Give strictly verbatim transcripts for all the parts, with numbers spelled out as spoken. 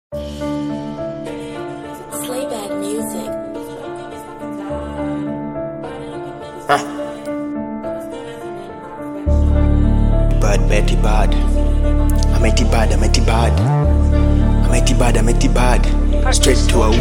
Slayback music. Huh. Bad, Betty bad. I'm at bad, I'm at bad. I'm at bad, I'm at bad. Straight to a wood.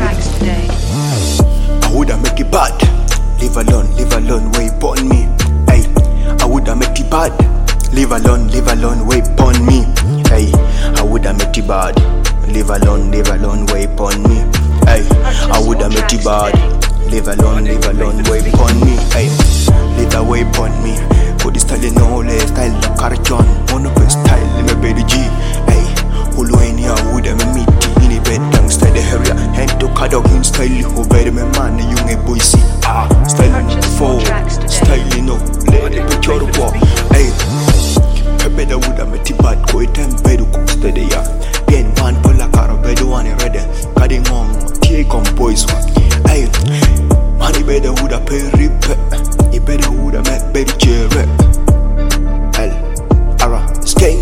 I woulda make it bad. Live alone, live alone, wait on me. Hey, I woulda make it bad. Live alone, live alone, wait on me. Hey, I woulda make it bad. Live alone, live alone, wait on me. Hey, I woulda make it bad. Live alone, live alone, wait on me. Hey, live away on me. Could style no less style la carton. Mono style me baby G. Hey, hulu any I woulda me meet in the bed down style the area. Hand to kadog in style who better me man young a boy see. Ah, style four, style no. Let the picture walk. Hey, better woulda make it bad. Go it and better cook steady ya. Bien man pola caro better one ready. Cutting on take on boys one. Hey, money better woulda pay rip. You better woulda make better cherry. Hell, ara skin.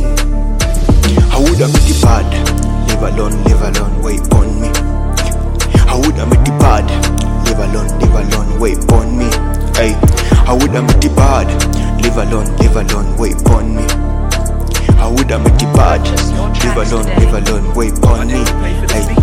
I woulda make it bad. Live alone, live alone, wait on me. I woulda make it bad. Live alone, live alone, wait on me. Hey, I woulda make it bad. Live alone, live alone, wait on me. I woulda make it bad. Live alone, live alone, wait on me. Hey,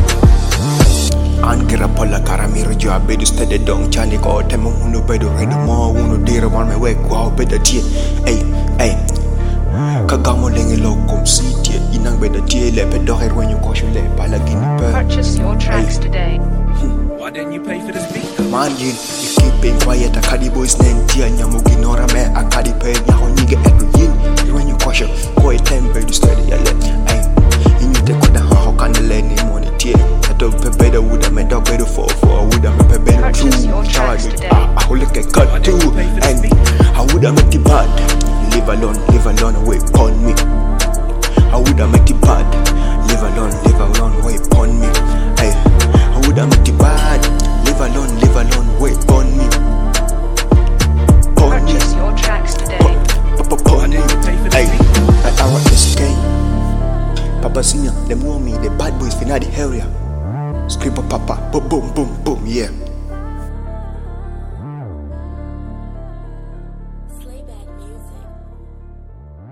Angera pola caramiro jo abedu stede dong chani ko temo hunu bedu redo mo hunu dira wan me wek wow beda tie. Hey, hey. Kagamo lenge lokum city inang beda tie le pedo her when you caution le palagini per. Purchase your tracks today. Why didn't you pay for this beat? Man yin, you keeping quiet. A caddy boys name tia nyamugi nora me a caddy pay nyaho nige edu yin. When you caution, go a temper to study a let. Hey, you need to cut the how can the lane in money tia. I don't pay better would have made up better for for would have pay better too. I will look at cut too. And I would have make it bad. Live alone, live alone, wait on me. I would have make it bad. Live alone, live alone, wait on me. Hey, I would have make it bad. Live alone, live alone, wait on me. Purchase your tracks today. On me. Hey, I want this game. Papa Senior, them know me, the bad boys finna the area. Scream for Papa, boom, boom, boom, boom, yeah.